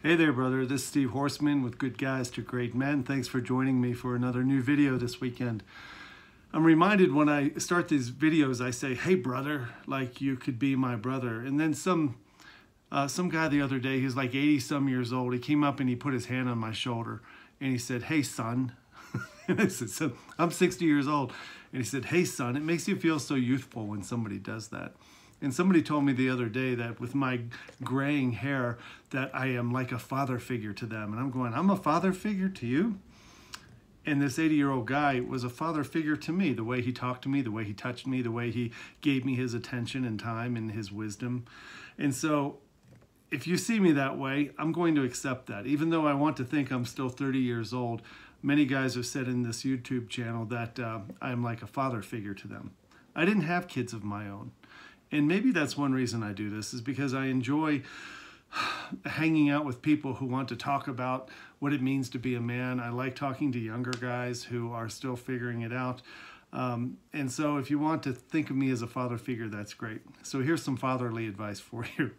Hey there, brother. This is Steve Horseman with Good Guys to Great Men. Thanks for joining me for another new video this weekend. I'm reminded when I start these videos, I say, hey, brother, like you could be my brother. And then some guy the other day, he's like 80-some years old. He came up and he put his hand on my shoulder and he said, hey, son. And I said, so, I'm 60 years old. And he said, hey, son, it makes you feel so youthful when somebody does that. And somebody told me the other day that with my graying hair that I am like a father figure to them. And I'm going, I'm a father figure to you? And this 80-year-old guy was a father figure to me, the way he talked to me, the way he touched me, the way he gave me his attention and time and his wisdom. And so if you see me that way, I'm going to accept that. Even though I want to think I'm still 30 years old, many guys have said in this YouTube channel that I'm like a father figure to them. I didn't have kids of my own. And maybe that's one reason I do this, is because I enjoy hanging out with people who want to talk about what it means to be a man. I like talking to younger guys who are still figuring it out. And so if you want to think of me as a father figure, that's great. So here's some fatherly advice for you.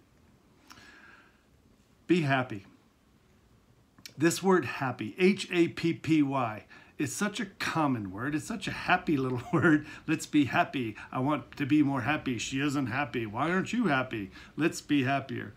Be happy. This word happy, H-A-P-P-Y. It's such a common word. It's such a happy little word. Let's be happy. I want to be more happy. She isn't happy. Why aren't you happy? Let's be happier.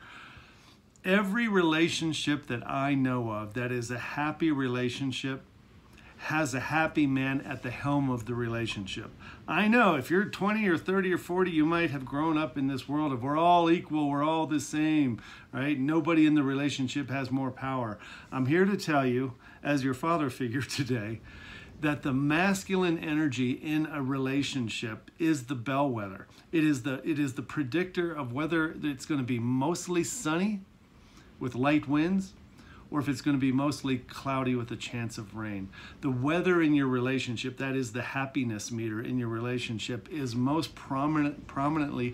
Every relationship that I know of that is a happy relationship has a happy man at the helm of the relationship. I know if you're 20 or 30 or 40, you might have grown up in this world of we're all equal, we're all the same, right? Nobody in the relationship has more power. I'm here to tell you, as your father figure today, that the masculine energy in a relationship is the bellwether. It is the predictor of whether it's going to be mostly sunny with light winds, or if it's going to be mostly cloudy with a chance of rain. The weather in your relationship, that is the happiness meter in your relationship, is most prominently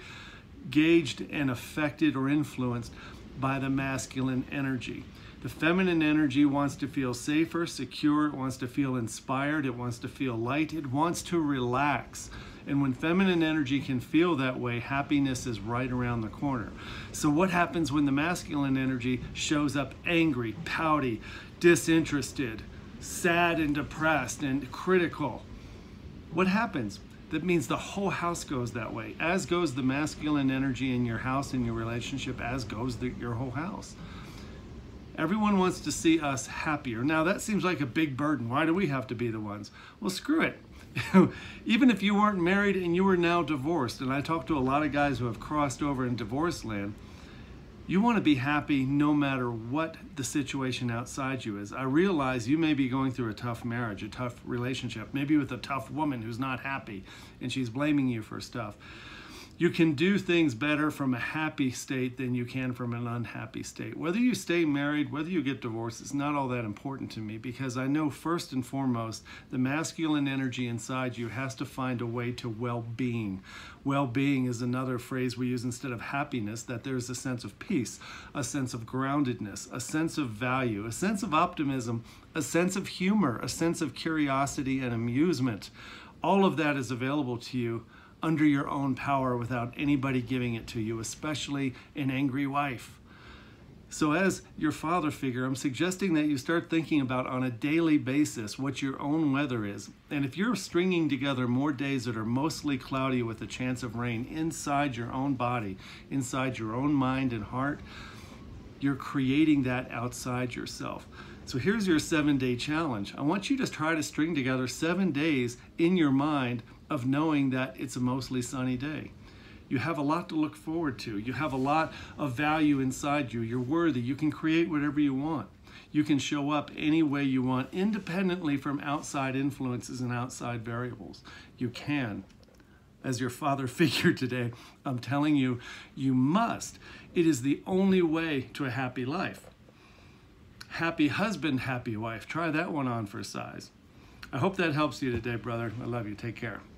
gauged and affected or influenced by the masculine energy. The feminine energy wants to feel safer, secure, it wants to feel inspired, it wants to feel light, it wants to relax. And when feminine energy can feel that way, happiness is right around the corner. So what happens when the masculine energy shows up angry, pouty, disinterested, sad and depressed and critical? What happens? That means the whole house goes that way. As goes the masculine energy in your house, in your relationship, as goes your whole house. Everyone wants to see us happier. Now that seems like a big burden. Why do we have to be the ones? Well, screw it. Even if you weren't married and you were now divorced, and I talk to a lot of guys who have crossed over in divorce land, you want to be happy no matter what the situation outside you is. I realize you may be going through a tough marriage, a tough relationship, maybe with a tough woman who's not happy and she's blaming you for stuff. You can do things better from a happy state than you can from an unhappy state. Whether you stay married, whether you get divorced, it's not all that important to me, because I know first and foremost, the masculine energy inside you has to find a way to well-being. Well-being is another phrase we use instead of happiness, that there's a sense of peace, a sense of groundedness, a sense of value, a sense of optimism, a sense of humor, a sense of curiosity and amusement. All of that is available to you under your own power without anybody giving it to you, especially an angry wife. So as your father figure, I'm suggesting that you start thinking about on a daily basis what your own weather is. And if you're stringing together more days that are mostly cloudy with a chance of rain inside your own body, inside your own mind and heart, you're creating that outside yourself. So here's your 7-day challenge. I want you to try to string together 7 days in your mind of knowing that it's a mostly sunny day. You have a lot to look forward to. You have a lot of value inside you. You're worthy. You can create whatever you want. You can show up any way you want, independently from outside influences and outside variables. You can. As your father figure today, I'm telling you, you must. It is the only way to a happy life. Happy husband, happy wife. Try that one on for size. I hope that helps you today, brother. I love you. Take care.